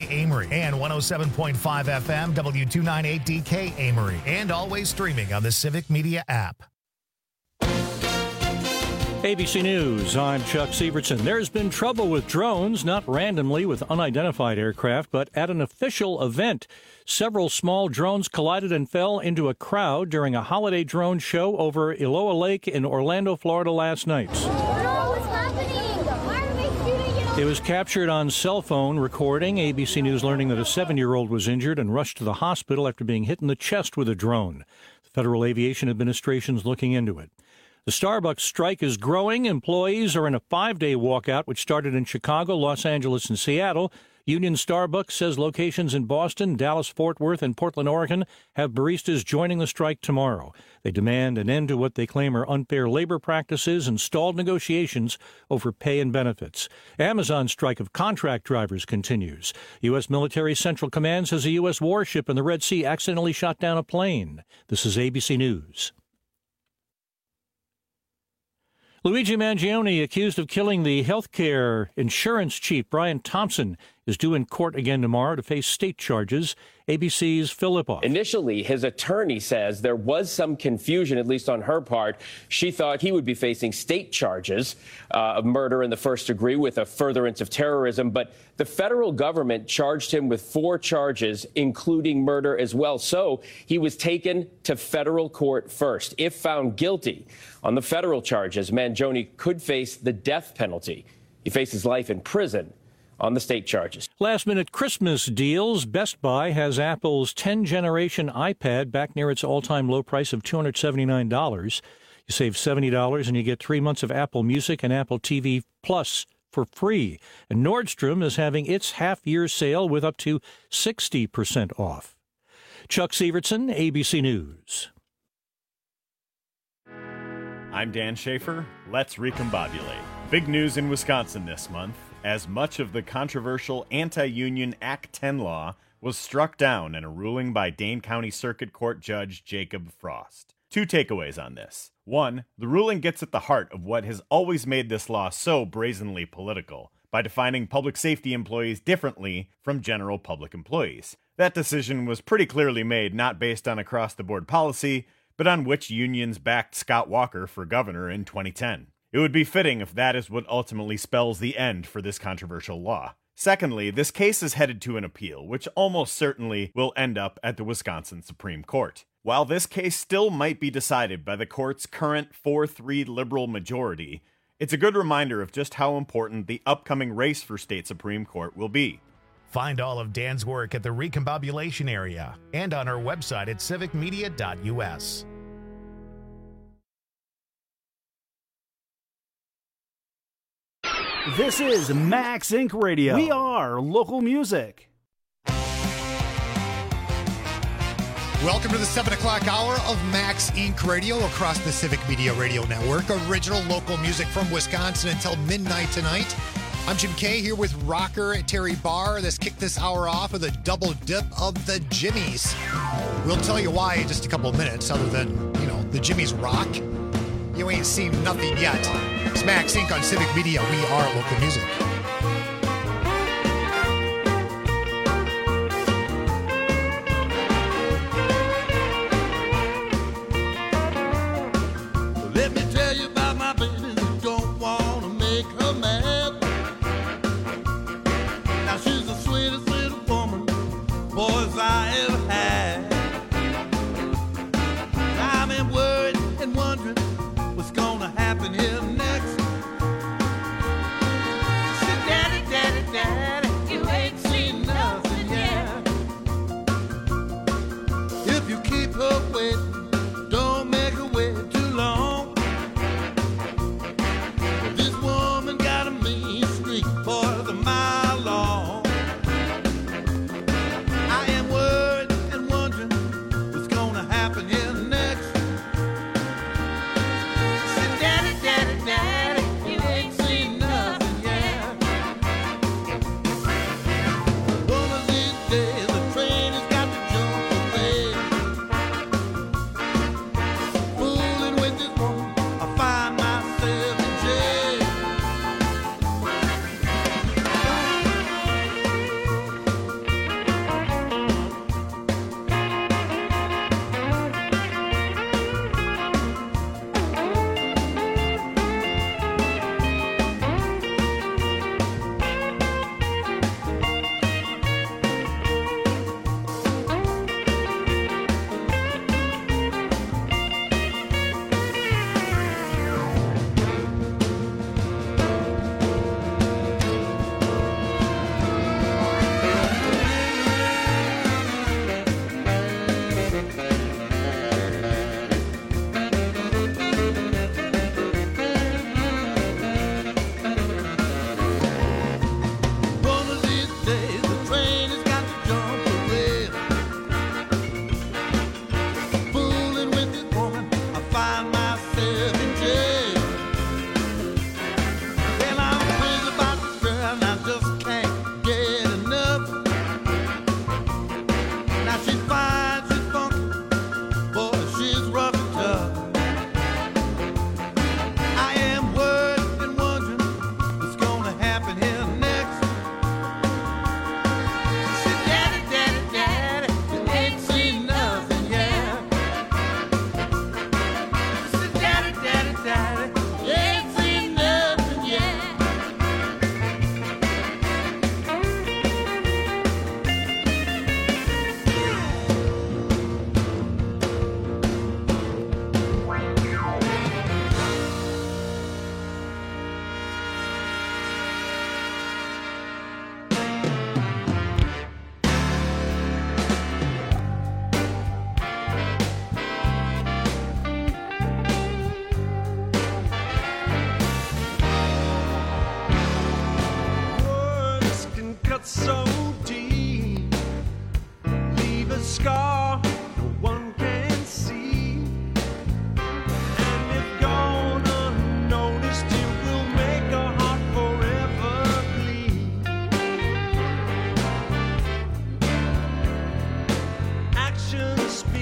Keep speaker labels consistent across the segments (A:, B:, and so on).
A: Amory and 107.5 FM W298DK Amory, and always streaming on the Civic Media app.
B: ABC News, I'm Chuck Sievertson. There's been trouble with drones, not randomly with unidentified aircraft, but at an official event. Several small drones collided and fell into a crowd during a holiday drone show over Iloa Lake in Orlando, Florida last night.
C: What's happening? Why are they shooting it?
B: It was captured on cell phone recording. ABC News learning that a 7-year-old was injured and rushed to the hospital after being hit in the chest with a drone. The Federal Aviation Administration is looking into it. The Starbucks strike is growing. Employees are in a 5-day walkout, which started in Chicago, Los Angeles, and Seattle. Union Starbucks says locations in Boston, Dallas, Fort Worth, and Portland, Oregon have baristas joining the strike tomorrow. They demand an end to what they claim are unfair labor practices and stalled negotiations over pay and benefits. Amazon's strike of contract drivers continues. U.S. Military Central Command says a U.S. warship in the Red Sea accidentally shot down a plane. This is ABC News. Luigi Mangione, accused of killing the healthcare insurance chief Brian Thompson, is due in court again tomorrow to face state charges. ABC's Phil Lipoff.
D: Initially, his attorney says there was some confusion, at least on her part. She thought he would be facing state charges of murder in the first degree with a furtherance of terrorism. But the federal government charged him with 4 charges, including murder as well. So he was taken to federal court first. If found guilty on the federal charges, Mangione could face the death penalty. He faces life in prison on the state charges.
B: Last-minute Christmas deals. Best Buy has Apple's 10th-generation iPad back near its all-time low price of $279. You save $70 and you get 3 months of Apple Music and Apple TV Plus for free. And Nordstrom is having its half-year sale with up to 60% off. Chuck Sievertson, ABC News.
E: I'm Dan Schaefer. Let's recombobulate. Big news in Wisconsin this month, as much of the controversial anti-union Act 10 law was struck down in a ruling by Dane County Circuit Court Judge Jacob Frost. 2 takeaways on this. 1, the ruling gets at the heart of what has always made this law so brazenly political, by defining public safety employees differently from general public employees. That decision was pretty clearly made not based on across-the-board policy, but on which unions backed Scott Walker for governor in 2010. It would be fitting if that is what ultimately spells the end for this controversial law. Secondly, this case is headed to an appeal, which almost certainly will end up at the Wisconsin Supreme Court. While this case still might be decided by the court's current 4-3 liberal majority, it's a good reminder of just how important the upcoming race for state Supreme Court will be.
A: Find all of Dan's work at the Recombobulation Area and on our website at civicmedia.us.
F: This is Max Inc. Radio. We are local music.
G: Welcome to the 7 o'clock hour of Max Inc. Radio across the Civic Media Radio Network. Original local music from Wisconsin until midnight tonight. I'm Jim Kay here with rocker Terry Barr. Let's kick this hour off with a double dip of the Jimmies. We'll tell you why in just a couple of minutes, other than, the Jimmies rock. You ain't seen nothing yet. It's Max Inc. on Civic Media. We are local music.
H: Let me tell you about my baby who don't want to make her mad. Now she's the sweetest little woman boys I ever had. I've been worried and wondering what's gonna happen here next.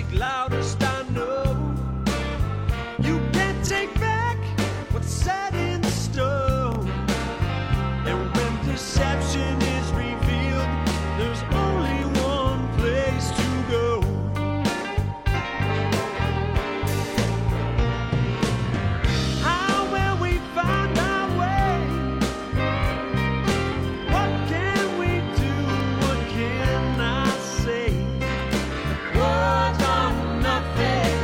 H: speak loudest, I know. You can't take back what's set in stone. And when deception is revealed, there's only one place to go. How will we find our way? What can we do? What can I say? Words are nothing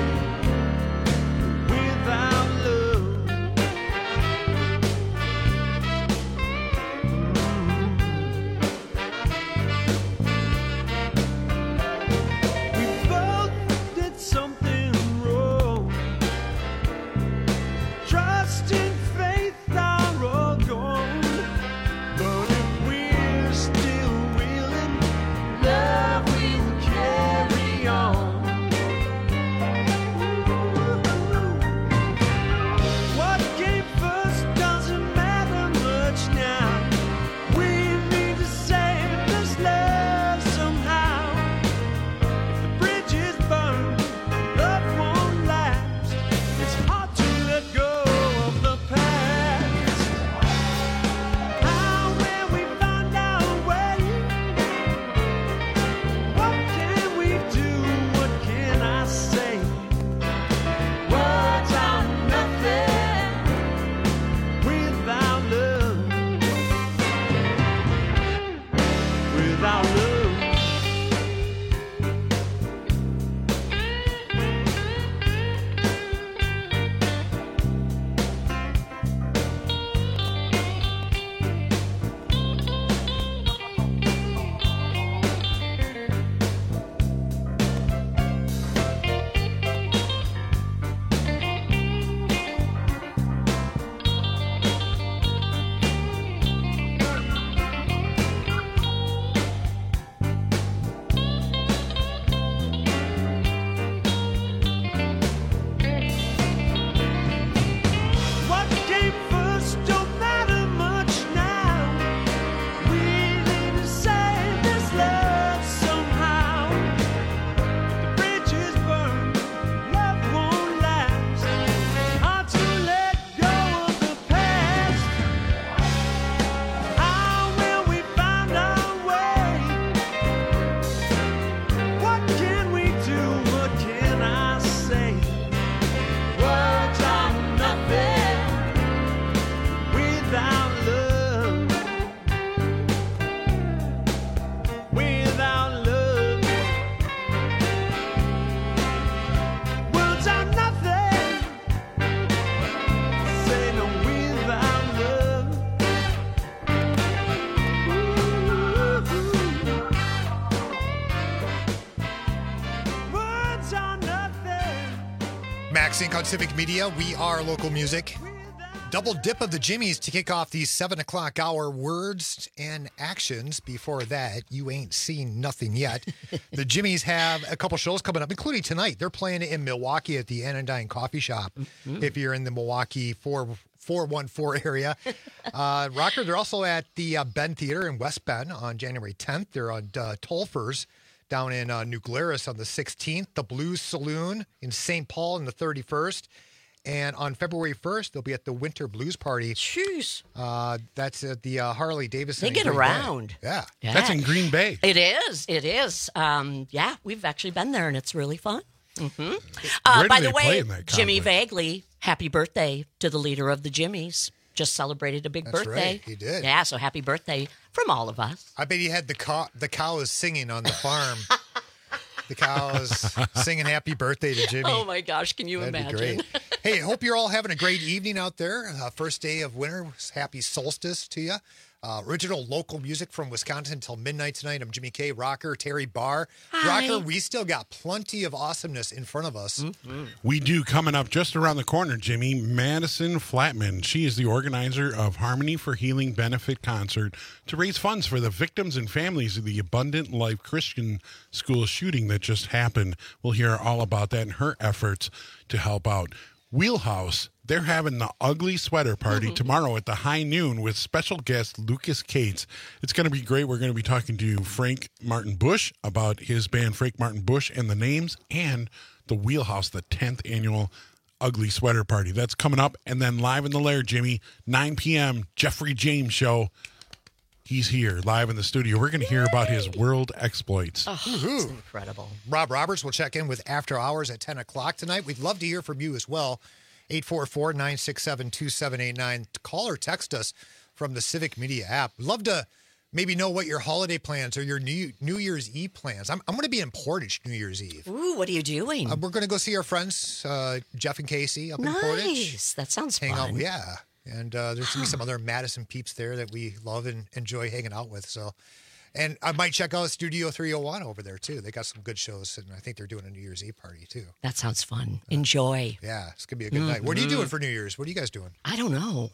H: without love. We both did something wrong. Trust and faith are all gone. But if we're still willing, love will carry on. What came first doesn't matter much now. We need to save this love somehow. If the bridge is burned, love won't last. It's hard to let go of the past. How will we find our way? What can we do? What can I say? Words are nothing without love. Without love. What came first don't matter much now. We need to save this love somehow. The bridge is burned, love won't last. Hard to let go of the past. How will we find our way? What can we do? What can I say? Words are nothing without love. Without love. Words are nothing. Say no without love. Words are nothing.
G: Max Inc. on Civic Media. We are local music. Double dip of the Jimmies to kick off the 7 o'clock hour. Words and actions. Before that, you ain't seen nothing yet. The Jimmies have a couple shows coming up, including tonight. They're playing in Milwaukee at the Anodyne Coffee Shop. If you're in the Milwaukee 414 area. Rocker, they're also at the Bend Theater in West Bend on January 10th. They're on Tolfers down in New Glarus on the 16th. The Blues Saloon in St. Paul on the 31st. And on February 1st, they'll be at the Winter Blues Party.
I: Jeez.
G: That's at the Harley Davidson.
I: They get
G: in Green Bay.
I: around.
G: Yeah.
I: Yeah.
J: That's in Green Bay.
I: It is. It is. Yeah, we've actually been there, and it's really fun. Mm-hmm.
J: Where do
I: By
J: they
I: the
J: play
I: way,
J: in that
I: Jimmy
J: complex?
I: Vagley, happy birthday to the leader of the Jimmies. Just celebrated a big
G: That's
I: birthday.
G: right, he did.
I: Yeah, so happy birthday from all of us.
G: I bet he had the cows singing on the farm. The cows singing happy birthday to Jimmy.
I: Oh, my gosh. Can you
G: That'd
I: imagine?
G: be great. Hey, hope you're all having a great evening out there. First day of winter. Happy solstice to you. Original local music from Wisconsin until midnight tonight. I'm Jimmy K. Rocker, Terry Barr.
I: Hi.
G: Rocker, we still got plenty of awesomeness in front of us.
I: Mm-hmm.
J: We do. Coming up just around the corner, Jimmy, Madison Flatman. She is the organizer of Harmony for Healing Benefit Concert to raise funds for the victims and families of the Abundant Life Christian School shooting that just happened. We'll hear all about that and her efforts to help out. Wheelhouse They're having the Ugly Sweater Party tomorrow at the high noon with special guest Lucas Cates. It's going to be great. We're going to be talking to Frank Martin Bush about his band Frank Martin Bush and the Names, and the Wheelhouse, the 10th annual Ugly Sweater Party. That's coming up. And then live in the Lair, Jimmy, 9 p.m., Jeffrey James Show. He's here live in the studio. We're going to hear about his world exploits.
I: Oh, it's incredible.
G: Rob Roberts will check in with After Hours at 10 o'clock tonight. We'd love to hear from you as well. 844-967-2789. Call or text us from the Civic Media app. Love to maybe know what your holiday plans or your New Year's Eve plans. I'm going to be in Portage New Year's Eve.
I: Ooh, what are you doing?
G: We're going to go see our friends, Jeff and Casey, up in Portage.
I: Nice. That sounds
G: Hang
I: fun.
G: out, yeah. And there's going to be some other Madison peeps there that we love and enjoy hanging out with. So, and I might check out Studio 301 over there, too. They got some good shows, and I think they're doing a New Year's Eve party, too.
I: That sounds fun. Enjoy.
G: Yeah, it's going to be a good night. What are you doing for New Year's? What are you guys doing?
I: I don't know.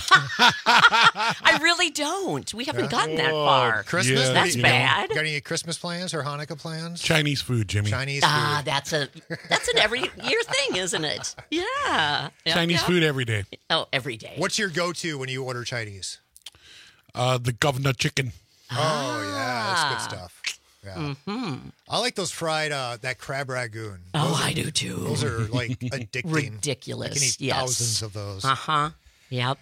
I: I really don't. We haven't gotten that far.
G: Christmas?
J: Yeah,
I: That's bad.
G: Got any Christmas plans or Hanukkah plans?
J: Chinese food, Jimmy.
G: Chinese food.
I: That's an every year thing, isn't it? Yeah. Yep,
J: Chinese
I: yep.
J: food every day.
I: Oh, every day.
G: What's your go-to when you order Chinese?
J: The governor chicken.
G: Oh, yeah. That's good stuff. Yeah. I like those fried, that crab ragoon.
I: I do too.
G: Those are like addicting.
I: Ridiculous.
G: I can eat thousands of those.
I: Yep.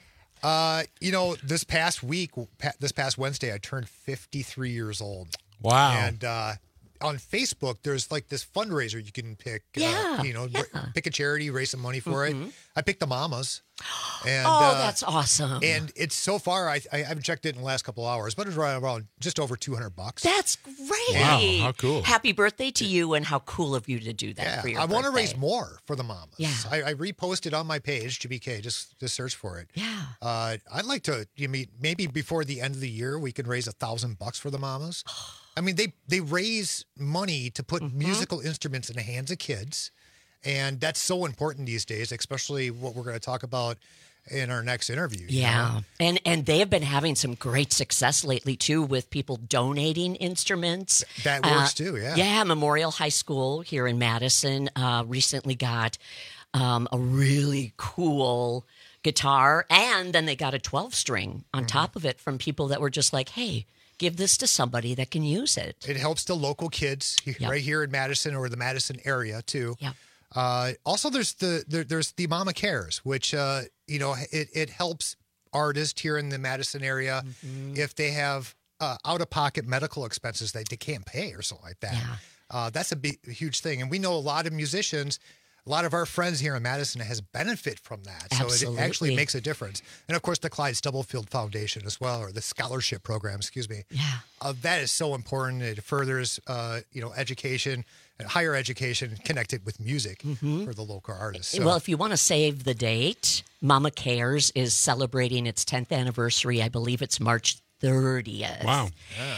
G: This past Wednesday, I turned 53 years old.
J: Wow.
G: And on Facebook, there's like this fundraiser you can pick. Pick a charity, raise some money for it. I picked the Mamas. And,
I: that's awesome.
G: And it's so far, I haven't checked it in the last couple of hours, but it's right around just over $200.
I: That's great.
J: Wow, how cool.
I: Happy birthday to you, and how cool of you to do that for your birthday.
G: I want to raise more for the Mamas.
I: Yeah.
G: I reposted on my page, GBK, just search for it.
I: Yeah.
G: I'd like to, maybe before the end of the year, we can raise $1,000 for the Mamas. I mean, they raise money to put musical instruments in the hands of kids. And that's so important these days, especially what we're going to talk about in our next interview.
I: Yeah. And they have been having some great success lately, too, with people donating instruments.
G: That works, too, yeah.
I: Yeah. Memorial High School here in Madison recently got a really cool guitar, and then they got a 12-string on top of it from people that were just like, hey, give this to somebody that can use it.
G: It helps the local kids right here in Madison or the Madison area, too.
I: Yeah.
G: Also, there's the Mama Cares, which it helps artists here in the Madison area if they have out-of-pocket medical expenses that they can't pay or something like that.
I: Yeah.
G: That's a huge thing, and we know a lot of musicians. A lot of our friends here in Madison has benefit from that. So
I: Absolutely.
G: it actually makes a difference. And of course, the Clyde Stubblefield Foundation as well, or the scholarship program,
I: Yeah.
G: That is so important. It furthers, education and higher education connected with music for the local artists. So,
I: Well, if you want to save the date, Mama Cares is celebrating its 10th anniversary. I believe it's March 30th.
J: Wow.
G: Yeah.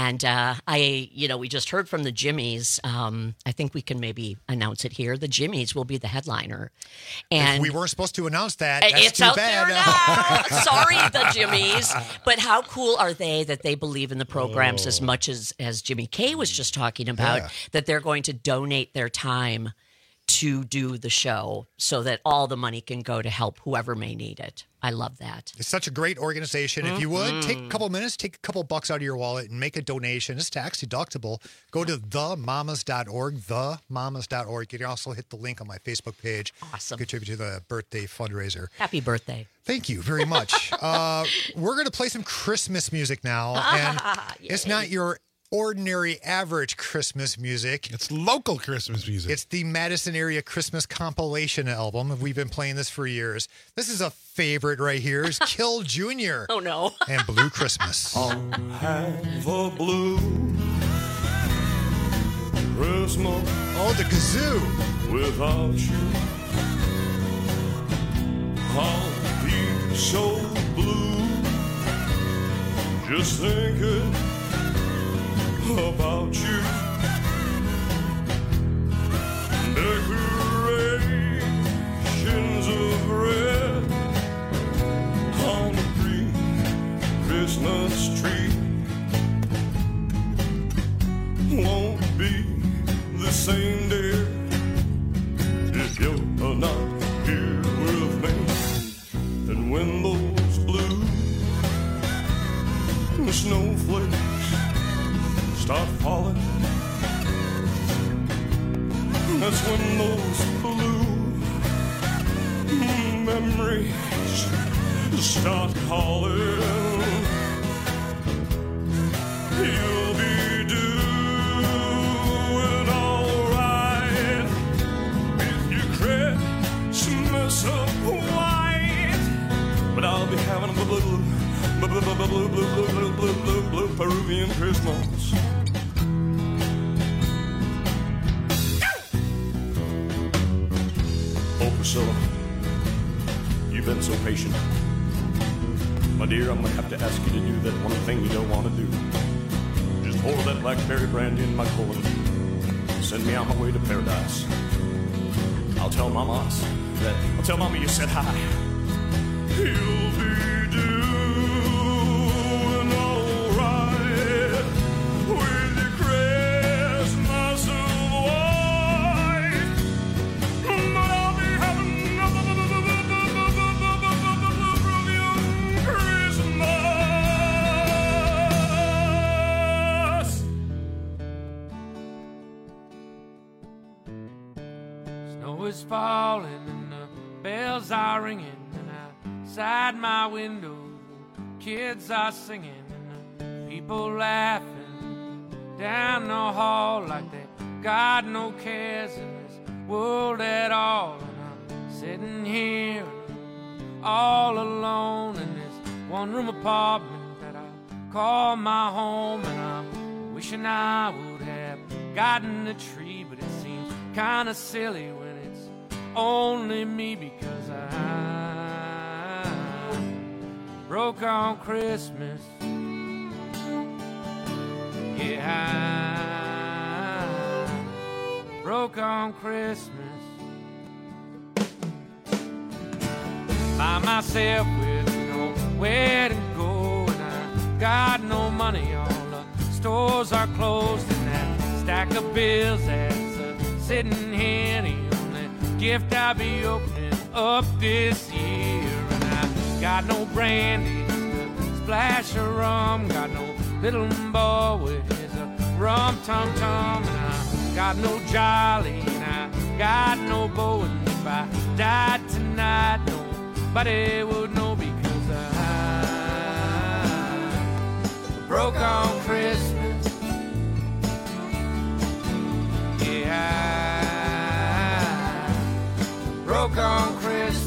I: And we just heard from the Jimmies. I think we can maybe announce it here. The Jimmies will be the headliner. And
G: we weren't supposed to announce that. That's
I: it's
G: too
I: out
G: bad.
I: there now. Sorry, the Jimmies. But how cool are they that they believe in the programs as much as Jimmy K was just talking about, that they're going to donate their time to do the show so that all the money can go to help whoever may need it. I love that.
G: It's such a great organization. If you would, take a couple minutes, take a couple bucks out of your wallet and make a donation. It's tax deductible. Go to themamas.org, themamas.org. You can also hit the link on my Facebook page.
I: Awesome.
G: Contribute to the birthday fundraiser.
I: Happy birthday.
G: Thank you very much. We're going to play some Christmas music now. And it's not your ordinary average Christmas music.
J: It's local Christmas music.
G: It's the Madison area Christmas compilation album. We've been playing this for years. This is a favorite right here. It's Kill Jr.
I: Oh, no.
G: And Blue Christmas.
H: I'll have a blue Christmas.
G: Oh, the kazoo.
H: Without you, I'll be so blue. Just thinking about you. Decorations of red on the green Christmas tree. Won't be the same, dear, if you're not here with me. start falling. That's when those blue memories start calling. You'll be doing alright with your Christmas of white, but I'll be having a blue Peruvian Christmas. Oh, Priscilla, you've been so patient. My dear, I'm gonna have to ask you to do that one thing you don't want to do. Just pour that blackberry brandy in my colon. Send me on my way to paradise. I'll tell Mama you said hi. You'll be doing alright with your Christmas of white, but I'll be having Christmas.
K: Snow is falling and the bells are ringing. Outside my window, kids are singing and the people laughing down the hall like they got no cares in this world at all. And I'm sitting here all alone in this one-room apartment that I call my home, and I'm wishing I would have gotten a tree, but it seems kind of silly when it's only me because I broke on Christmas. Yeah, I broke on Christmas. By myself with nowhere to go, and I got no money. All the stores are closed, and that stack of bills that's sitting here, the only gift I'll be opening up this year. Got no brandy, splash of rum. Got no little boy with his rum tum tum. And I got no jolly, and I got no bow. And if I died tonight, nobody would know because I broke on Christmas. Yeah, I broke on Christmas.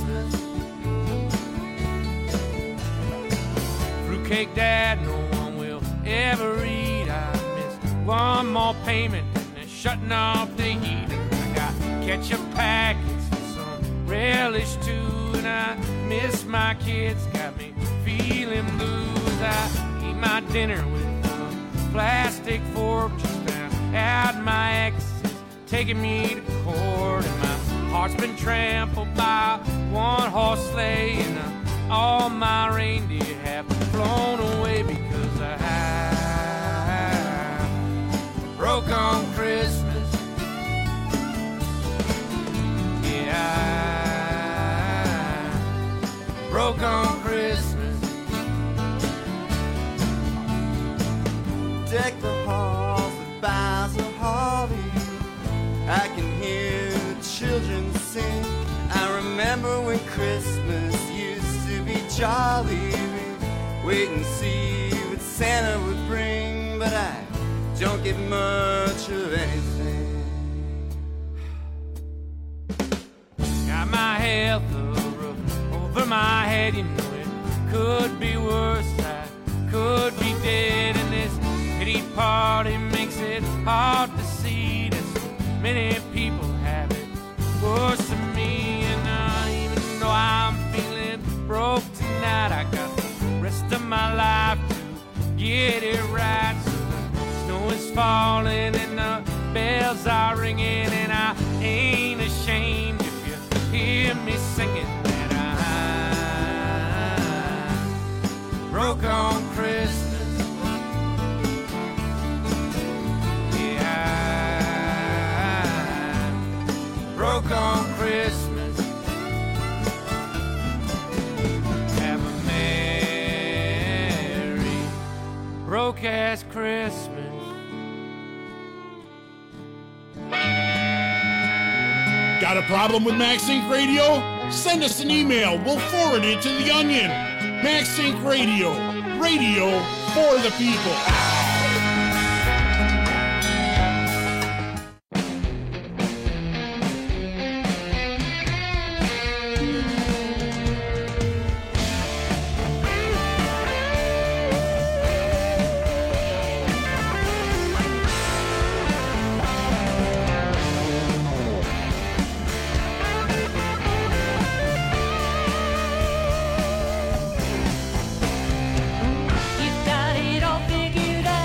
K: Cake that no one will ever eat. I missed one more payment and they're shutting off the heat. And I got ketchup packets and some relish too. And I miss my kids, got me feeling blues. I eat my dinner with a plastic fork, just found out my ex is taking me to court. And my heart's been trampled by one horse sleigh, and all my reindeer have flown away because I broke on Christmas. Yeah, I broke on Christmas.
L: Deck the halls with boughs of holly. I can hear the children sing. I remember when Christmas used to be jolly. Wait and see what Santa would bring, but I don't get much of anything.
K: Got my health a roof over my head, you know it could be worse. I could be dead, and this pity party makes it hard to see that so many people have it worse than me. And even though I'm feeling broke tonight, I got rest of my life to get it right. So the snow is falling and the bells are ringing, and I ain't ashamed if you hear me singing that I broke on Christmas. Yeah, I broke on Christmas. Broke-ass Christmas.
M: Got a problem with Max Inc. Radio? Send us an email. We'll forward it to The Onion. Max Inc. Radio. Radio for the people.
H: You've got it all figured out.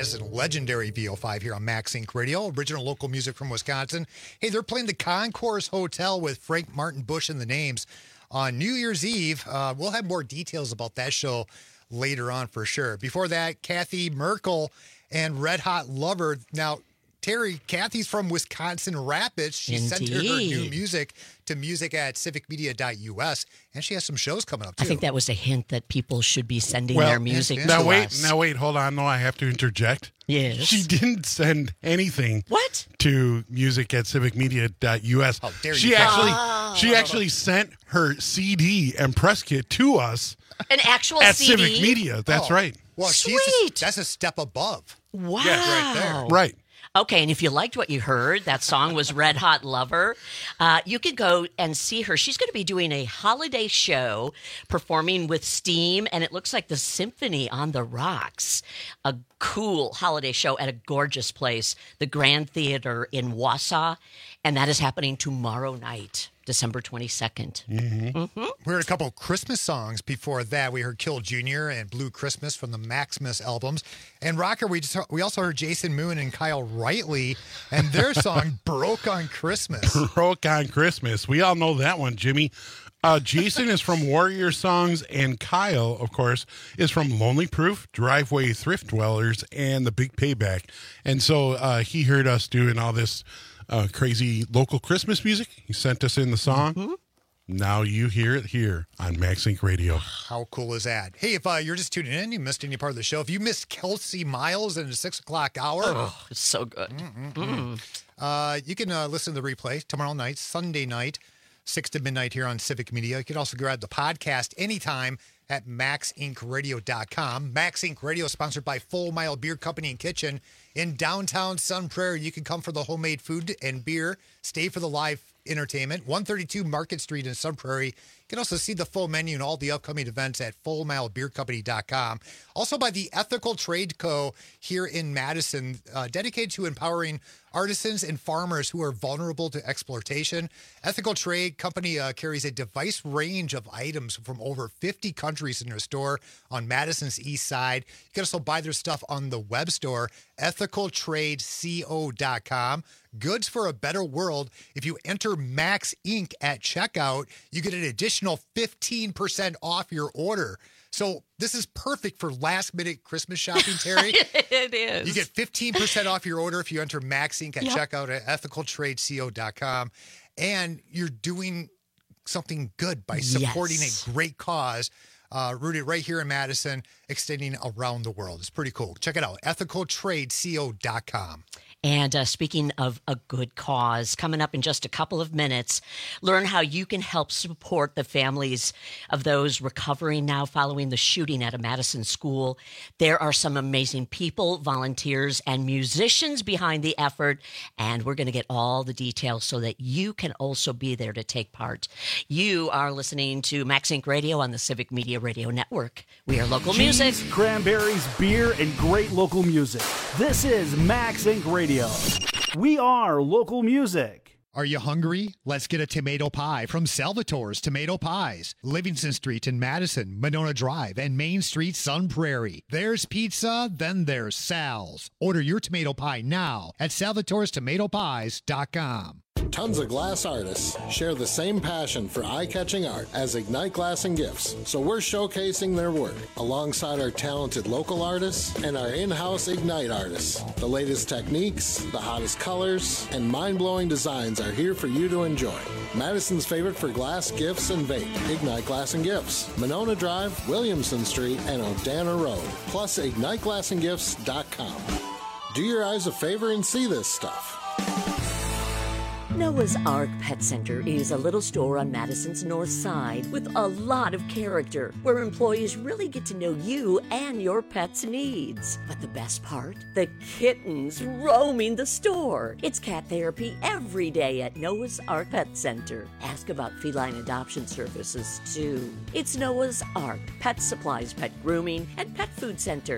G: Madison, legendary VO5 here on Max Inc. Radio, original local music from Wisconsin. Hey, they're playing the Concourse Hotel with Frank Martin Bush and the Names on New Year's Eve. We'll have more details about that show later on for sure. Before that, Kathy Merkel and Red Hot Lover. Now, Terry, Kathy's from Wisconsin Rapids. She sent her new music to music@civicmedia.us, and she has some shows coming up, too.
I: I think that was a hint that people should be sending their music to us.
J: Now wait, hold on. No, I have to interject.
I: Yes.
J: She didn't send anything to music@civicmedia.us.
G: How dare
J: she
G: you.
J: She actually sent her CD and press kit to us.
I: An actual
J: at
I: CD?
J: Civic Media. That's right.
G: Well,
I: Sweet.
G: That's a step above.
I: Wow.
G: Yes, right there.
J: Right.
I: Okay, and if you liked what you heard, that song was Red Hot Lover. You could go and see her. She's going to be doing a holiday show performing with Steam, and it looks like the Symphony on the Rocks. A cool holiday show at a gorgeous place, the Grand Theater in Wausau, and that is happening tomorrow night, December 22nd.
G: We heard a couple of Christmas songs before that. We heard Kill Jr. and Blue Christmas from the Maximus albums. And Rocker, we also heard Jason Moon and Kyle Rightly and their song Broke on Christmas.
J: Broke on Christmas. We all know that one, Jimmy. Jason is from Warrior Songs, and Kyle, of course, is from Lonely Proof, Driveway Thrift Dwellers, and The Big Payback. And so he heard us doing all this crazy local Christmas music. He sent us in the song. Now you hear it here on Max Inc. Radio.
G: How cool is that? Hey, if you're just tuning in, you missed any part of the show. If you missed Kelsey Miles in the 6 o'clock hour.
I: Oh, it's so good.
G: You can listen to the replay tomorrow night, Sunday night, 6 to midnight here on Civic Media. You can also grab the podcast anytime at maxincradio.com. Max Inc. Radio is sponsored by Full Mile Beer Company and Kitchen in downtown Sun Prairie. You can come for the homemade food and beer, stay for the live entertainment. 132 Market Street in Sun Prairie. You can also see the full menu and all the upcoming events at fullmilebeercompany.com. Also by the Ethical Trade Co. here in Madison, dedicated to empowering artisans and farmers who are vulnerable to exploitation. Ethical Trade Company carries a diverse range of items from over 50 countries in their store on Madison's east side. You can also buy their stuff on the web store, ethicaltradeco.com. Goods for a better world. If you enter Max Inc. at checkout, you get an additional 15% off your order. So this is perfect for last-minute Christmas shopping, Terry.
I: It is.
G: You get 15% off your order if you enter Max Inc. at checkout at ethicaltradeco.com. And you're doing something good by supporting a great cause rooted right here in Madison, extending around the world. It's pretty cool. Check it out, ethicaltradeco.com.
I: And speaking of a good cause, coming up in just a couple of minutes, learn how you can help support the families of those recovering now following the shooting at a Madison school. There are some amazing people, volunteers, and musicians behind the effort, and we're going to get all the details so that you can also be there to take part. You are listening to Max Inc. Radio on the Civic Media Radio Network. We are local music.
F: Cranberries, beer, and great local music. This is Max Inc. Radio. We are local music.
A: Are you hungry? Let's get a tomato pie from Salvatore's Tomato Pies. Livingston Street in Madison, Monona Drive, and Main Street, Sun Prairie. There's pizza, then there's Sal's. Order your tomato pie now at salvatorestomatopies.com.
N: Tons of glass artists share the same passion for eye-catching art as Ignite Glass and Gifts, so we're showcasing their work alongside our talented local artists and our in-house Ignite artists. The latest techniques, the hottest colors, and mind-blowing designs are here for you to enjoy. Madison's favorite for glass, gifts, and vape, Ignite Glass and Gifts, Monona Drive, Williamson Street, and Odana Road, plus IgniteGlassandGifts.com. Do your eyes a favor and see this stuff.
O: Noah's Ark Pet Center is a little store on Madison's north side with a lot of character, where employees really get to know you and your pet's needs. But the best part? The kittens roaming the store. It's cat therapy every day at Noah's Ark Pet Center. Ask about feline adoption services, too. It's Noah's Ark Pet Supplies, Pet Grooming, and Pet Food Center,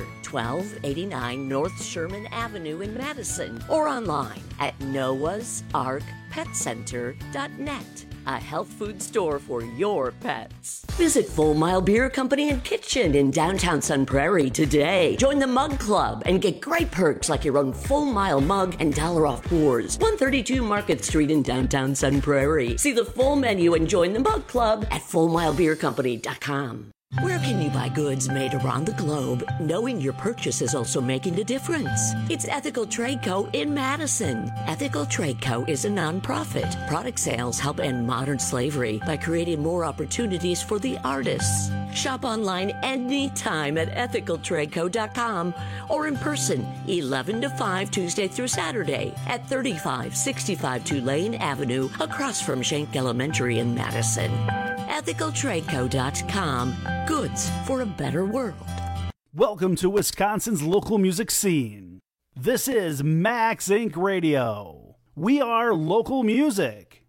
O: 1289 North Sherman Avenue in Madison, or online at noahsarkpetscenter.com. FullMilePetCenter.net, a health food store for your pets. Visit Full Mile Beer Company and Kitchen in downtown Sun Prairie today. Join the Mug Club and get great perks like your own Full Mile mug and $1 off pours. 132 Market Street in downtown Sun Prairie. See the full menu and join the Mug Club at FullMileBeerCompany.com. Where can you buy goods made around the globe, knowing your purchase is also making a difference? It's Ethical Trade Co. in Madison. Ethical Trade Co. is a nonprofit. Product sales help end modern slavery by creating more opportunities for the artists. Shop online anytime at ethicaltradeco.com or in person 11 to 5 Tuesday through Saturday at 3565 Tulane Avenue across from Schenck Elementary in Madison. ethicaltradeco.com. Goods for a better world.
F: Welcome to Wisconsin's local music scene. This is Max Inc. Radio. We are local music.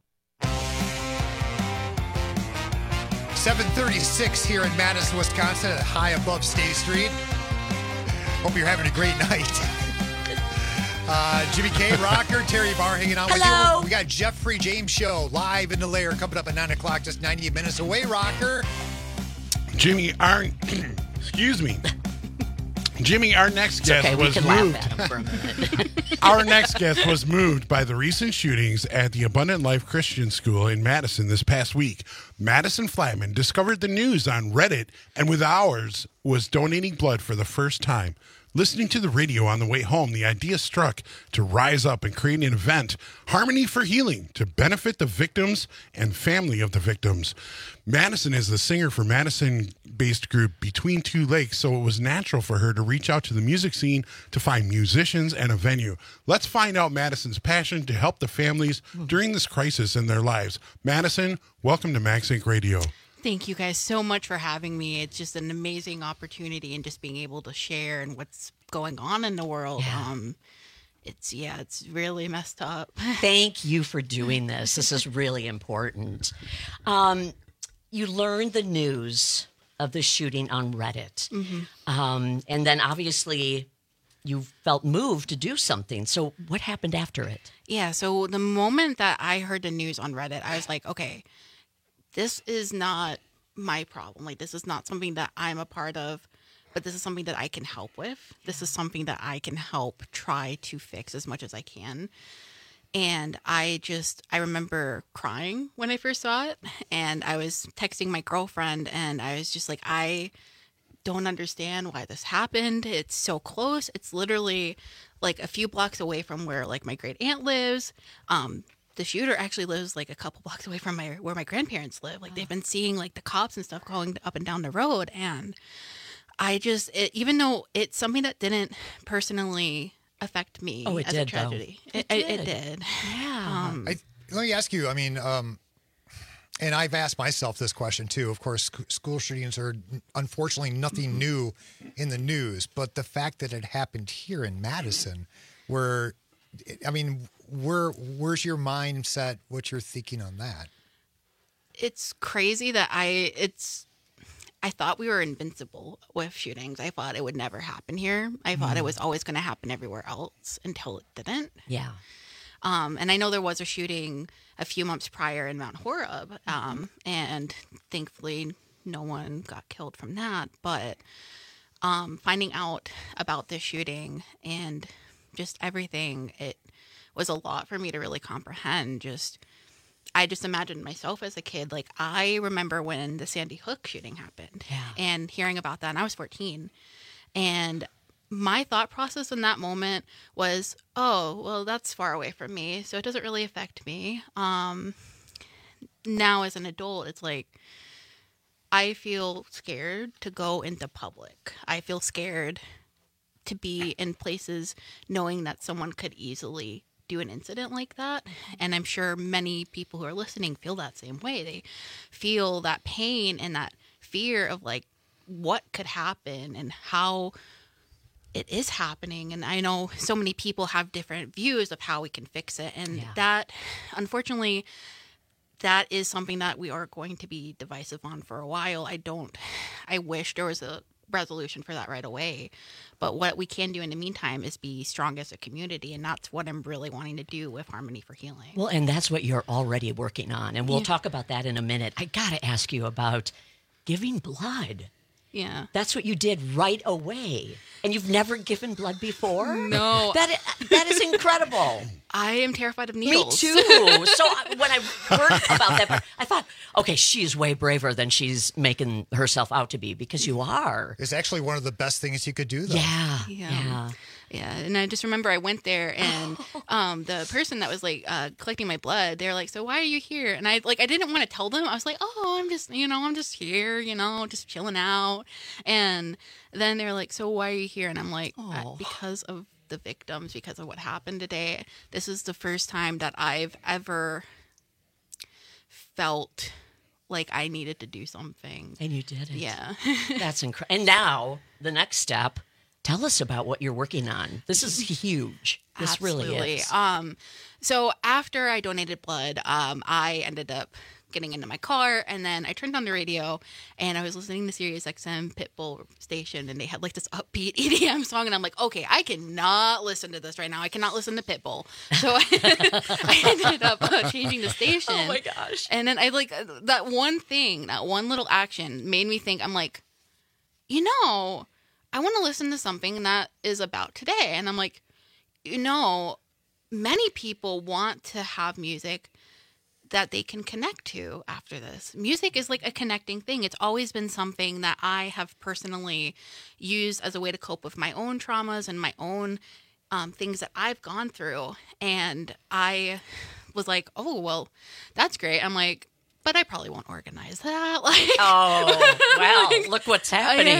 G: 7:36 here in Madison, Wisconsin, high above State Street. Hope you're having a great night. Jimmy K, Rocker, Terry Barr hanging out with you. We got Jeffrey James Show live in the Lair coming up at 9 o'clock, just 98 minutes away, Rocker.
J: Jimmy, excuse me. Jimmy, our next guest was moved. Our next guest was moved by the recent shootings at the Abundant Life Christian School in Madison this past week. Madison Flatman discovered the news on Reddit and with hours was donating blood for the first time. Listening to the radio on the way home, the idea struck to rise up and create an event, Harmony for Healing, to benefit the victims and family of the victims. Madison is the singer for Madison-based group Between Two Lakes, so it was natural for her to reach out to the music scene to find musicians and a venue. Let's find out Madison's passion to help the families during this crisis in their lives. Madison, welcome to Max Inc. Radio.
P: Thank you guys so much for having me. It's just an amazing opportunity and just being able to share and what's going on in the world. Yeah. It's really messed up.
I: Thank you for doing this. This is really important. You learned the news of the shooting on Reddit.
P: Mm-hmm.
I: And then obviously you felt moved to do something. So what happened after it?
P: Yeah. So the moment that I heard the news on Reddit, I was like, okay, this is not my problem. Like, this is not something that I'm a part of, but this is something that I can help with. This is something that I can help try to fix as much as I can. And I remember crying when I first saw it. And I was texting my girlfriend and I was just like, I don't understand why this happened. It's so close. It's literally like a few blocks away from where like my great aunt lives. The shooter actually lives like a couple blocks away from where my grandparents live. Like they've been seeing like the cops and stuff going up and down the road. And even though it's something that didn't personally affect me as a tragedy, it did.
I: Yeah.
G: Let me ask you, I mean, and I've asked myself this question too. Of course, school shootings are unfortunately nothing new in the news, but the fact that it happened here in Madison, where's your mindset? What you're thinking on that?
P: It's crazy that I thought we were invincible with shootings. I thought it would never happen here. I thought it was always going to happen everywhere else until it didn't.
I: Yeah.
P: And I know there was a shooting a few months prior in Mount Horeb, and thankfully no one got killed from that. But finding out about this shooting and just everything, it was a lot for me to really comprehend. I just imagined myself as a kid. Like, I remember when the Sandy Hook shooting happened and hearing about that, and I was 14. And my thought process in that moment was, oh, well, that's far away from me, so it doesn't really affect me. Now as an adult, it's like, I feel scared to go into public. I feel scared to be in places knowing that someone could easily do an incident like that. And I'm sure many people who are listening feel that same way. They feel that pain and that fear of like what could happen and how it is happening. And I know so many people have different views of how we can fix it. And that, unfortunately, that is something that we are going to be divisive on for a while. I wish there was a resolution for that right away. But what we can do in the meantime is be strong as a community, and that's what I'm really wanting to do with Harmony for Healing.
I: Well, and that's what you're already working on, and we'll talk about that in a minute. I got to ask you about giving blood.
P: Yeah.
I: That's what you did right away. And you've never given blood before?
P: No.
I: That is incredible.
P: I am terrified of needles.
I: Me too. So when I heard about that, I thought, okay, she's way braver than she's making herself out to be, because you are.
G: It's actually one of the best things you could do, though.
I: Yeah.
P: Yeah, and I just remember I went there, and the person that was like collecting my blood, they're like, "So why are you here?" And I didn't want to tell them. I was like, "Oh, I'm just here, just chilling out." And then they're like, "So why are you here?" And I'm like, "Because of the victims, because of what happened today. This is the first time that I've ever felt like I needed to do something."
I: And you did it.
P: Yeah.
I: That's incredible. And now the next step. Tell us about what you're working on. This is huge. This
P: Absolutely.
I: really is.
P: So after I donated blood, I ended up getting into my car, and then I turned on the radio, and I was listening to Sirius XM Pitbull station, and they had like this upbeat EDM song, and I'm like, okay, I cannot listen to this right now. I cannot listen to Pitbull. So I ended up changing the station.
I: Oh my gosh.
P: And then I that one little action made me think, I'm like, I want to listen to something that is about today. And I'm like, many people want to have music that they can connect to after this. Music is like a connecting thing. It's always been something that I have personally used as a way to cope with my own traumas and my own things that I've gone through. And I was like, oh, well, that's great. I'm like, but I probably won't organize that.
I: Look what's happening.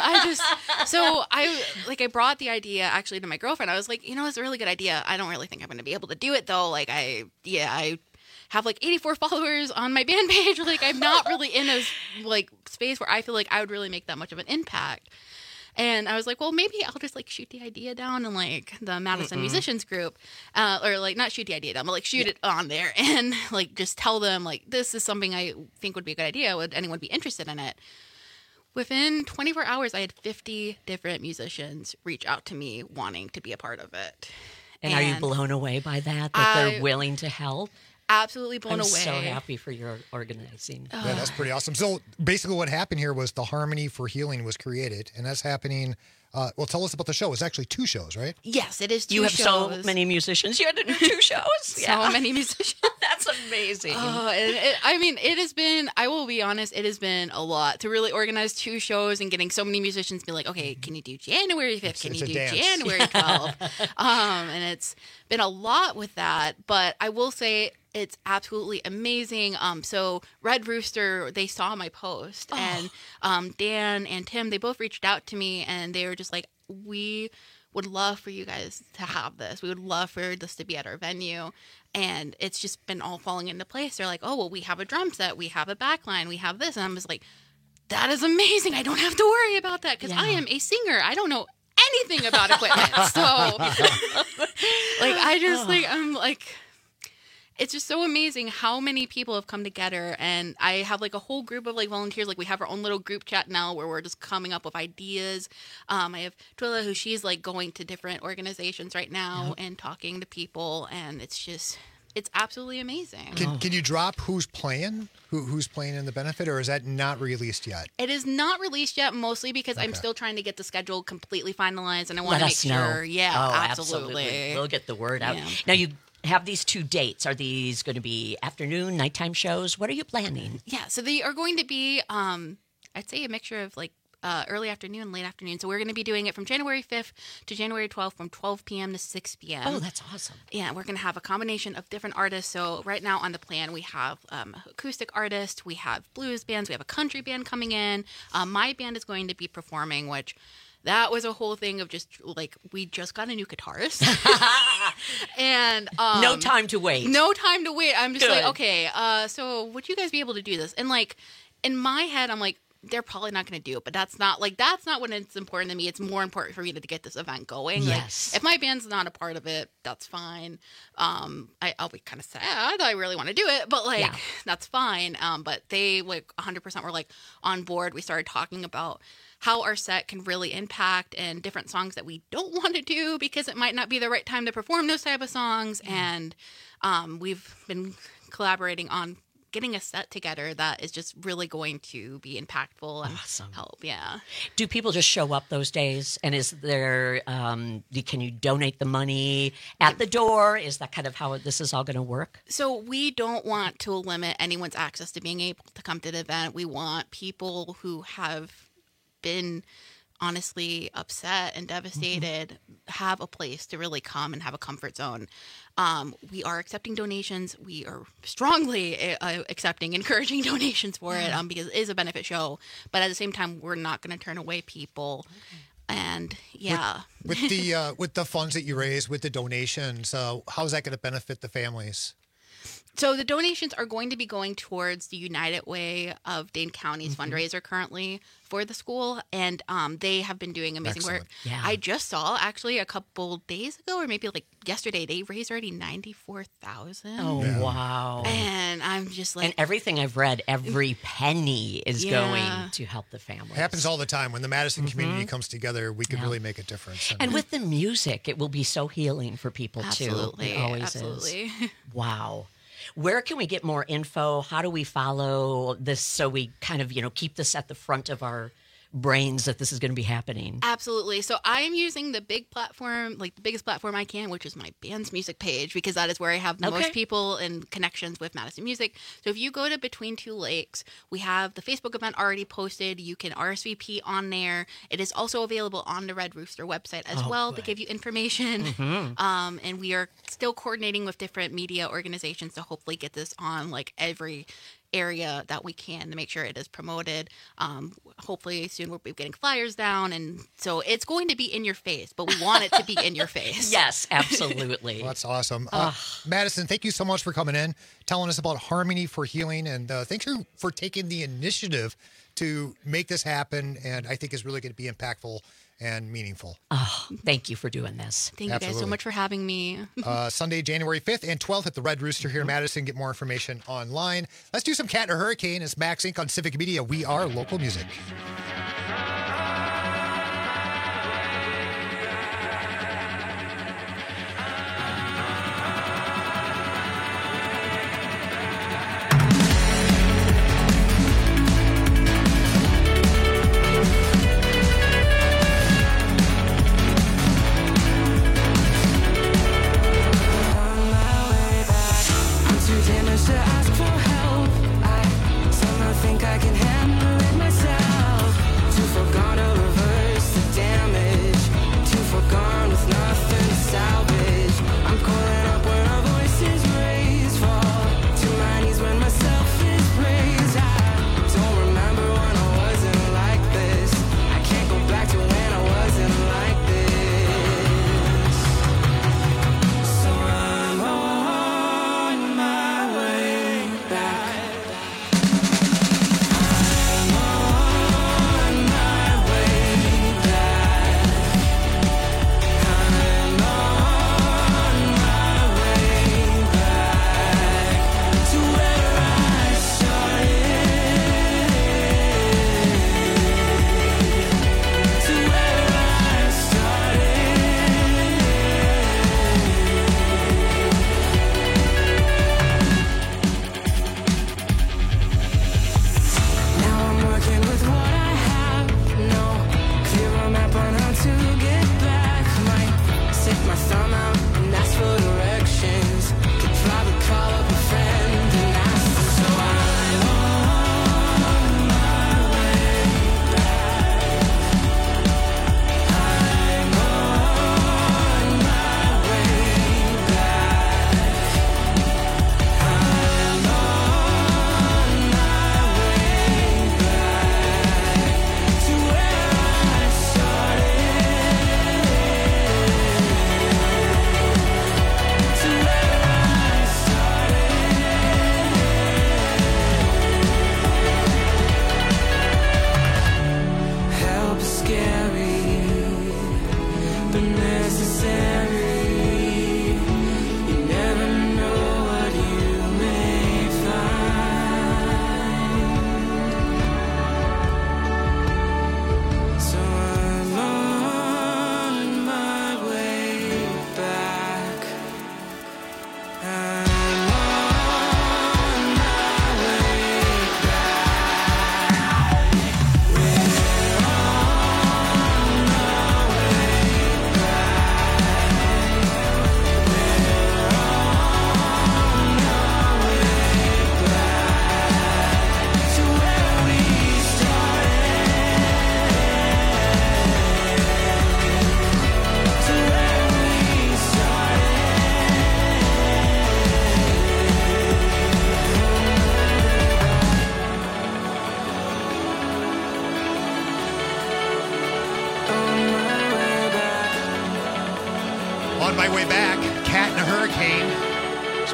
P: I brought the idea actually to my girlfriend. I was like, it's a really good idea. I don't really think I'm going to be able to do it though. I have 84 followers on my band page. I'm not really in a space where I feel like I would really make that much of an impact. And I was like, well, maybe I'll just shoot the idea down in the Madison Musicians group, or not shoot the idea down, but shoot it on there and just tell them this is something I think would be a good idea. Would anyone be interested in it? Within 24 hours, I had 50 different musicians reach out to me wanting to be a part of it.
I: And are you blown away by that they're willing to help?
P: Absolutely blown away.
I: I'm so happy for your organizing.
G: Yeah, that's pretty awesome. So basically what happened here was the Harmony for Healing was created, and that's happening. Tell us about the show. It's actually 2 shoes, right?
P: Yes, it is 2 shows.
I: You have so many musicians. You had to do 2 shows?
P: So many musicians.
I: That's amazing.
P: It has been, I will be honest, it has been a lot to really organize 2 shows and getting so many musicians be like, okay, can you do January 5th? Can you do January 12th? And it's been a lot with that, but I will say it's absolutely amazing. So Red Rooster, they saw my post, and Dan and Tim, they both reached out to me, and they were just like, we would love for you guys to have this. We would love for this to be at our venue. And it's just been all falling into place. They're like, oh, well, we have a drum set. We have a backline. We have this. And I'm just like, that is amazing. I don't have to worry about that because I am a singer. I don't know anything about equipment. So it's just so amazing how many people have come together, and I have a whole group of volunteers. We have our own little group chat now where we're just coming up with ideas. I have Twila, who she's going to different organizations right now and talking to people, and it's absolutely amazing.
G: Can you drop who's playing? Who's playing in the benefit, or is that not released yet?
P: It is not released yet, mostly because I'm still trying to get the schedule completely finalized, and I want to make sure. Yeah, absolutely.
I: We'll get the word out. Yeah. Now you have these 2 dates. Are these going to be afternoon, nighttime shows? What are you planning?
P: Yeah, so they are going to be, I'd say a mixture of early afternoon, late afternoon. So we're going to be doing it from January 5th to January 12th from 12 p.m. to 6 p.m.
I: Oh, that's awesome.
P: Yeah, we're going to have a combination of different artists. So right now on the plan, we have acoustic artists, we have blues bands, we have a country band coming in. My band is going to be performing, which... that was a whole thing of just we just got a new guitarist and
I: no time to wait.
P: I'm just okay, so would you guys be able to do this? And in my head, I'm like, they're probably not going to do it. But that's not when it's important to me. It's more important for me to get this event going.
I: Yes.
P: Like, if my band's not a part of it, that's fine. I'll be kind of sad. I really want to do it, but that's fine. But they 100% were on board. We started talking about how our set can really impact and different songs that we don't want to do because it might not be the right time to perform those type of songs. And we've been collaborating on getting a set together that is just really going to be impactful and help. Yeah.
I: Do people just show up those days? And is there, can you donate the money at the door? Is that kind of how this is all going to work?
P: So we don't want to limit anyone's access to being able to come to the event. We want people who have been honestly upset and devastated have a place to really come and have a comfort zone. We are accepting donations. We are strongly accepting, encouraging donations for it because it is a benefit show. But at the same time, we're not going to turn away people. And
G: with the funds that you raise, with the donations, how is that going to benefit the families?
P: So the donations are going to be going towards the United Way of Dane County's fundraiser currently for the school, and they have been doing amazing work.
I: Yeah.
P: I just saw actually a couple days ago, or maybe yesterday, they raised already $94,000.
I: Oh wow!
P: And I'm just
I: and everything I've read, every penny is going to help the family.
G: It happens all the time when the Madison community comes together. We can really make a difference.
I: And with the music, it will be so healing for people too. It always
P: absolutely.
I: is. Wow. Where can we get more info? How do we follow this so we kind of, keep this at the front of our brains that this is going to be happening?
P: Absolutely. So I am using the big platform, the biggest platform I can, which is my band's music page, because that is where I have the most people and connections with Madison music. So if you go to Between Two Lakes, we have the Facebook event already posted. You can RSVP on there. It is also available on the Red Rooster website as well to give you information. And we are still coordinating with different media organizations to hopefully get this on every area that we can to make sure it is promoted. Hopefully soon we'll be getting flyers down, and so it's going to be in your face, but we want it to be in your face.
I: Yes, absolutely.
G: Well, that's awesome. Madison, thank you so much for coming in, telling us about Harmony for Healing, and thanks for taking the initiative to make this happen, and I think is really going to be impactful and meaningful.
I: Oh, thank you for doing this.
P: Thank you guys so much for having me.
G: Sunday, January 5th and 12th at the Red Rooster here in Madison. Get more information online. Let's do some Cat and a Hurricane. It's Max Inc. on Civic Media. We are local music.
H: To ask for help, I somehow think I can handle it myself.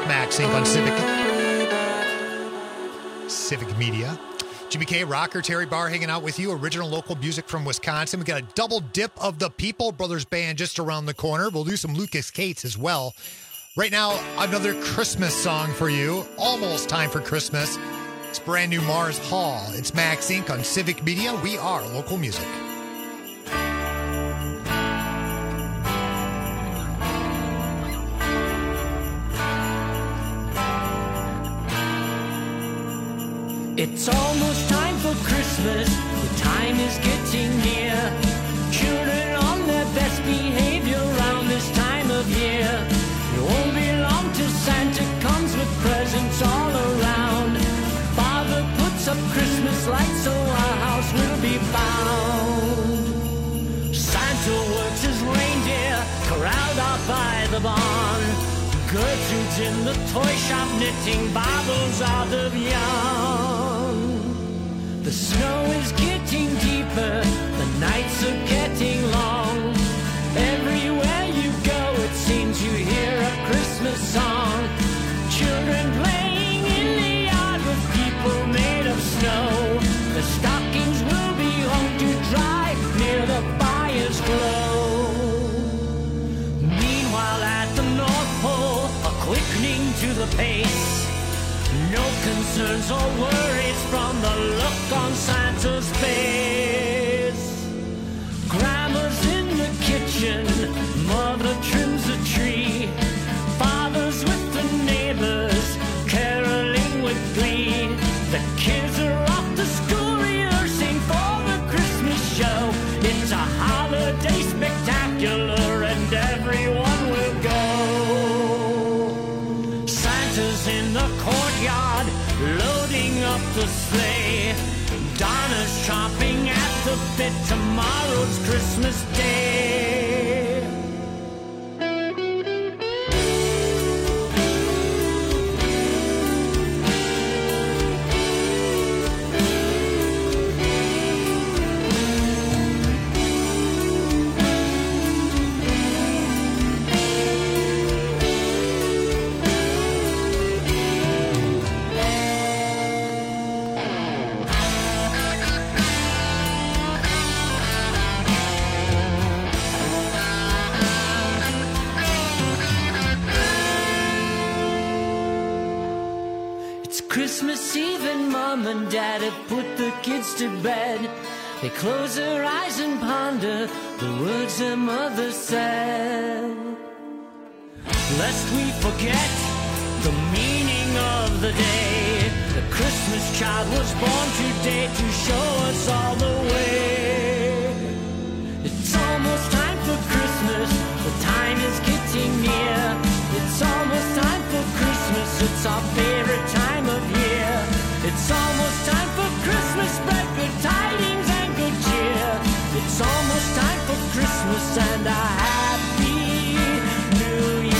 G: Max Inc. on Civic Media. Jimmy K, Rocker, Terry Barr hanging out with you. Original local music from Wisconsin. We got a double dip of the People Brothers Band just around the corner. We'll do some Lucas Cates as well. Right now, another Christmas song for you. Almost time for Christmas. It's brand new Mars Hall. It's Max Inc. on Civic Media. We are local music.
H: It's almost time for Christmas, the time is getting near. Children on their best behavior around this time of year. You won't be long till Santa comes with presents all around. Father puts up Christmas lights so our house will be found. Santa works his reindeer, corralled out by the barn. Gertrude's in the toy shop knitting Bibles out of yarn. The snow is getting deeper, the nights are getting long. Everywhere you go it seems you hear a Christmas song. Children playing in the yard with people made of snow. The stockings will be hung to dry near the fire's glow. Meanwhile at the North Pole, a quickening to the pace. No concerns or worries from the look on Santa's face. Grandma's in the kitchen, mother trims a tree. Father's with the neighbors, caroling with glee. The kids are off to school rehearsing for the Christmas show. It's a holiday spectacular and everyone will go. Santa's in the courtyard, loading up the sleigh. Donna's chomping at the bit, tomorrow's Christmas Day. Christmas Eve and Mom and Dad have put the kids to bed. They close their eyes and ponder the words their mother said. Lest we forget the meaning of the day, the Christmas child was born today to show us all the way. It's almost time for Christmas, the time is getting near. It's almost time for Christmas, it's our favorite time of year. It's almost time for Christmas, spread good tidings and good cheer. It's almost time for Christmas and a happy New Year.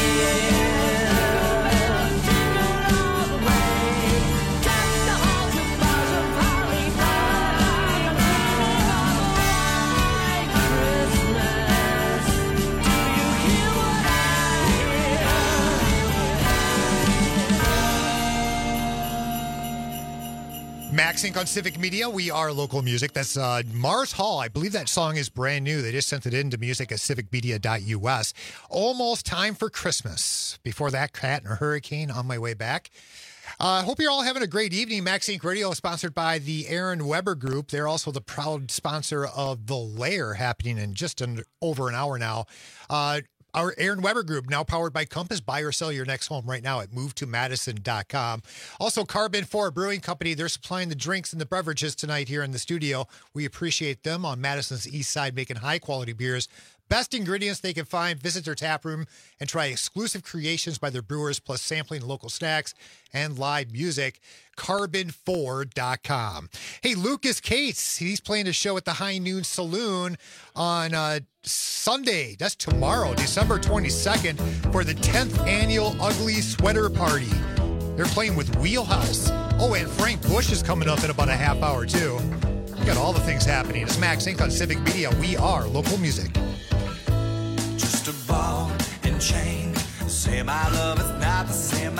G: Max Inc. on Civic Media. We are local music. That's Mars Hall. I believe that song is brand new. They just sent it in to music at civicmedia.us. Almost time for Christmas. Before that, Cat and a Hurricane on my way back. I hope you're all having a great evening. Max Inc. Radio is sponsored by the Aaron Weber Group. They're also the proud sponsor of The Lair, happening in just over an hour now. Our Aaron Weber Group, now powered by Compass. Buy or sell your next home right now at movetomadison.com. Also, Carbon 4 Brewing Company. They're supplying the drinks and the beverages tonight here in the studio. We appreciate them on Madison's East Side, making high-quality beers. Best ingredients they can find. Visit their tap room and try exclusive creations by their brewers, plus sampling local snacks and live music. Carbon4.com. Hey, Lucas Cates, he's playing a show at the High Noon Saloon on Sunday. That's tomorrow, December 22nd, for the 10th annual Ugly Sweater Party. They're playing with Wheelhouse. Oh, and Frank Bush is coming up in about a half hour, too. We got all the things happening. It's Max Inc. on Civic Media. We are local music.
Q: Just a ball and chain. Say my love is not the same.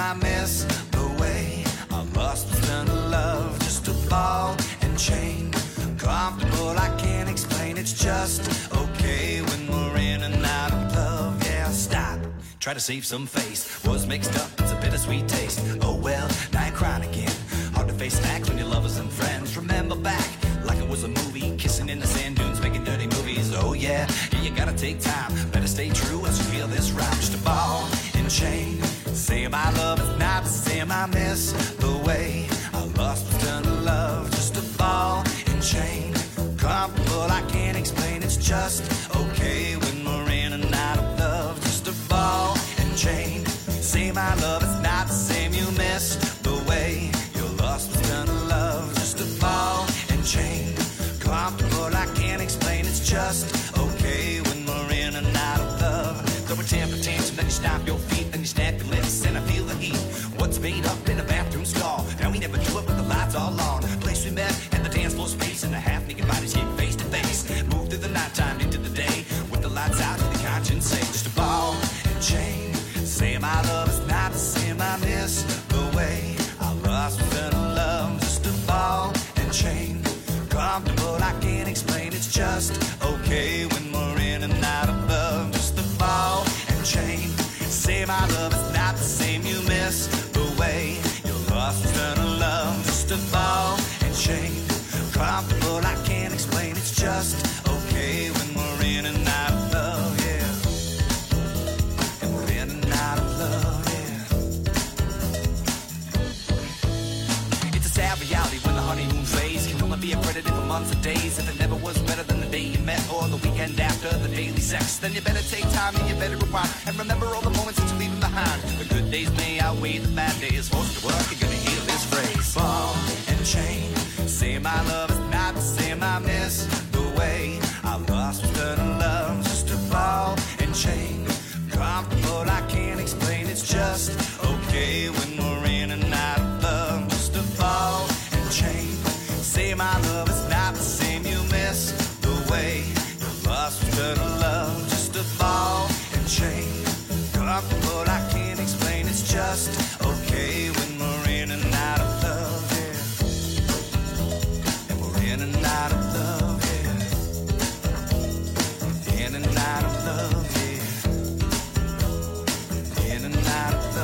L: I miss the way our lust was done to love. Just a ball and chain, comfortable, I can't explain. It's just okay when we're in and out of love. Yeah, stop, try to save some face. Was mixed up, it's a bittersweet taste. Oh well, now you're crying again. Hard to face facts when your lovers and friends. Remember back, like it was a movie, kissing in the sand dunes, making dirty movies. Oh yeah, you gotta take time. Better stay true as you feel this rhyme. Just a ball and chain. Say my love is not the same. I miss the way our lust was done to love. Just a ball and chain, comfortable, I can't explain. It's just okay when we're in and out of love. Just a ball and chain. Say my love is not the same. You miss the way your lust was done to love. Just a ball and chain, comfortable, I can't explain. It's just okay when we're in and out of love. Throw a temper tantrum, then you stomp your feet, then you snap your lips, and I feel the heat. What's made up in a bathroom stall? And we never do it with the lights all on. Place we met and the dance floor space, and the half naked bodies get face to face. Move through the nighttime into the day with the lights out and the conscience say just a ball and chain. Say my love is not the same. I miss the way I lost within love. Just a ball and chain, comfortable, I can't explain. It's just okay when we're in and out of love. Just a ball and chain. Say my love is not the same. You miss the way you lost within love. Just a ball and chain, comfortable, I can't explain. It's just okay when we're in and out of love. Yeah, and we're in and out of love. Yeah, it's a sad reality when the honeymoon phase can only be a predator for months or days. If it never was better than the day you met or the weekend after the daily sex, then you better take time and you better rewind and remember all the moments that you're leaving behind. The good days may outweigh the bad days. Forced to work, you're gonna hear this phrase. Ball and chain. Say my love is not the same. I miss the way I lost was done to love. Just a ball and chain, comfortable, I can't explain. It's just okay when we're in and out of love. Just a ball and chain. Say my love is not the same. You miss the way you lost was done to love. Just a ball and chain, comfortable, I can't explain. It's just okay when we're in and out of love. In and out of love, yeah. In and out of love, yeah. In and out of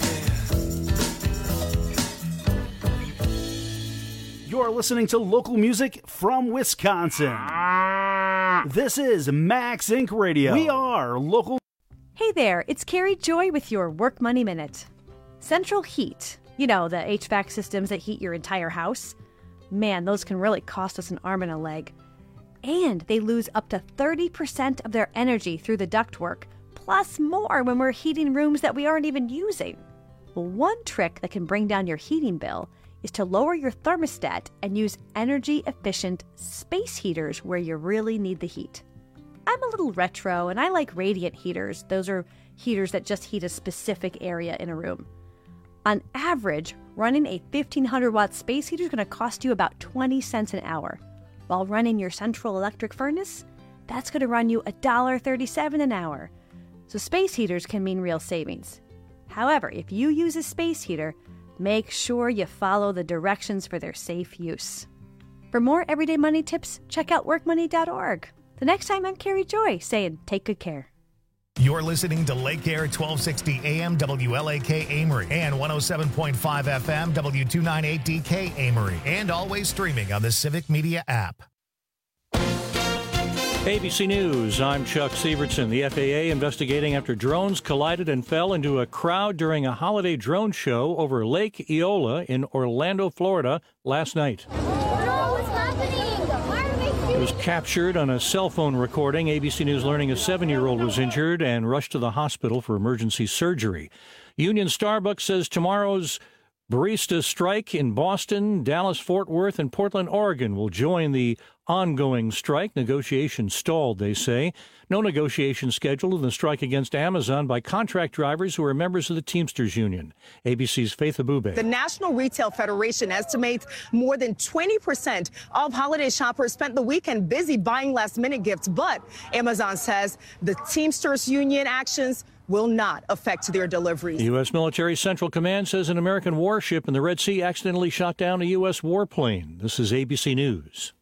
L: love, yeah.
F: You're listening to local music from Wisconsin. This is Max Inc. Radio. We are local.
Q: Hey there, it's Carrie Joy with your Work Money Minute. Central Heat, you know, the HVAC systems that heat your entire house. Man, those can really cost us an arm and a leg. And they lose up to 30% of their energy through the ductwork, plus more when we're heating rooms that we aren't even using. Well, one trick that can bring down your heating bill is to lower your thermostat and use energy-efficient space heaters where you really need the heat. I'm a little retro, and I like radiant heaters. Those are heaters that just heat a specific area in a room. On average, running a 1,500-watt space heater is going to cost you about 20 cents an hour. While running your central electric furnace, that's going to run you $1.37 an hour. So space heaters can mean real savings. However, if you use a space heater, make sure you follow the directions for their safe use. For more everyday money tips, check out workmoney.org. The next time, I'm Carrie Joy saying take good care.
R: You're listening to Lake Air 1260 AM WLAK Amory and 107.5 FM W298DK Amory, and always streaming on the Civic Media app.
B: ABC News, I'm Chuck Sievertson. The FAA investigating after drones collided and fell into a crowd during a holiday drone show over Lake Eola in Orlando, Florida last night.
C: What's happening?
B: It was captured on a cell phone recording. ABC News learning a 7-year-old was injured and rushed to the hospital for emergency surgery. Union Starbucks says tomorrow's barista strike in Boston, Dallas, Fort Worth, and Portland, Oregon will join the Ongoing strike. Negotiations stalled, they say. No negotiation scheduled in the strike against Amazon by contract drivers who are members of the Teamsters Union. ABC's Faith Abube.
S: The National Retail Federation estimates more than 20% of holiday shoppers spent the weekend busy buying last-minute gifts. But Amazon says the Teamsters Union actions will not affect their deliveries.
B: The U.S. Military Central Command says an American warship in the Red Sea accidentally shot down a U.S. warplane. This is ABC News.